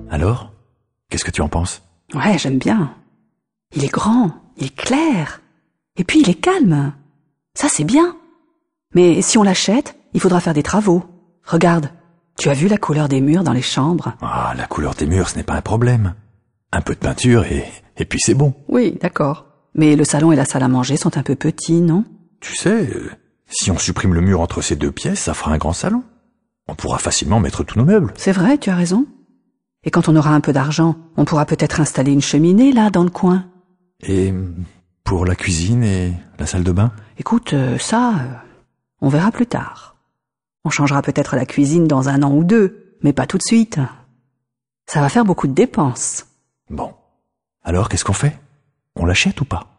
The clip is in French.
Alors, qu'est-ce que tu en penses? Ouais, j'aime bien. Il est grand, il est clair. Et puis il est calme. Ça, c'est bien. Mais si on l'achète, il faudra faire des travaux. Regarde, tu as vu la couleur des murs dans les chambres? Ah, la couleur des murs, ce n'est pas un problème. Un peu de peinture et puis c'est bon. Oui, d'accord. Mais le salon et la salle à manger sont un peu petits, non? Tu sais, si on supprime le mur entre ces deux pièces, ça fera un grand salon. On pourra facilement mettre tous nos meubles. C'est vrai, tu as raison. Et quand on aura un peu d'argent, on pourra peut-être installer une cheminée là, dans le coin. Et pour la cuisine et la salle de bain? Écoute, on verra plus tard. On changera peut-être la cuisine dans 1 an ou 2, mais pas tout de suite. Ça va faire beaucoup de dépenses. Bon. Alors, qu'est-ce qu'on fait? On l'achète ou pas?